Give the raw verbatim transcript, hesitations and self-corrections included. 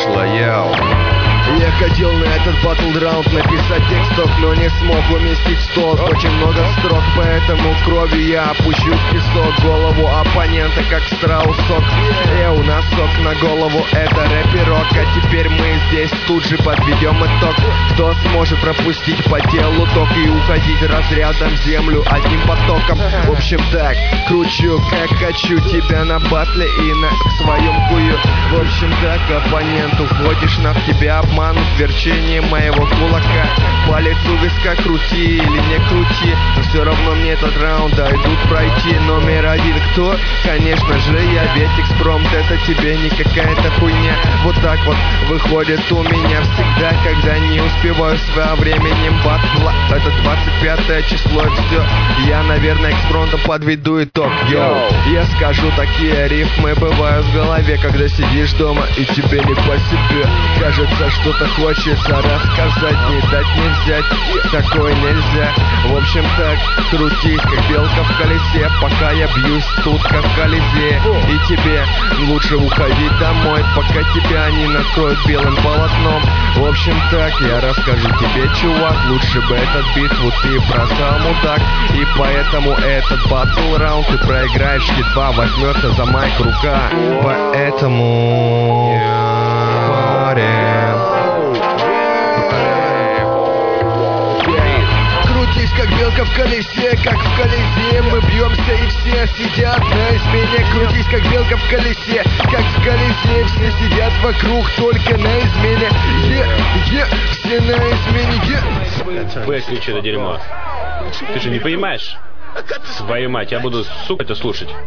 вышло, яу. Я хотел на этот батл-раунд написать тексток, но не смог уместить в стол. Очень много строк, поэтому кровью я опущу в песок голову оппонента, как страусок. Эу, носок на голову, это рэперок. А теперь мы здесь тут же подведем итог. Кто сможет пропустить по телу ток и уходить разрядом в землю одним потоком? В общем так, кручу как хочу тебя на батле и на своем кую. В общем так, оппонент, уходишь на в тебя обман. Верчение моего кулака, палец у виска крути или не крути, но все равно мне этот раунд дойдут пройти. Номер один кто? Конечно же я, ведь экспромт это тебе не какая-то хуйня. Вот так вот выходит у меня всегда, когда не успеваю своевременем батла. Это двадцать пятое число и все, я наверное экспромтом подведу итог. Йоу, я скажу такие рифмы бывают в голове, когда сидишь дома и тебе не по себе. Кажется, что-то хочется рассказать, не дать не взять, такое нельзя. В общем так, крутись как белка в колесе, пока я бьюсь тут как в Колизее. И тебе лучше уходить домой, пока тебя не накроют белым полотном. В общем так, я расскажу тебе, чувак, лучше бы этот битву ты бросал, мудак. И поэтому этот батл раунд ты проиграешь, едва возьмется за майк рука. Поэтому парень, как белка в колесе, как в Колизее. Мы бьемся и все сидят на измене. Крутись как белка в колесе, как в Колизее. Все сидят вокруг только на измене. Е, е, все на измене, е. Выключи это дерьмо. Ты же не понимаешь? Твою мать, я буду, сука, это слушать.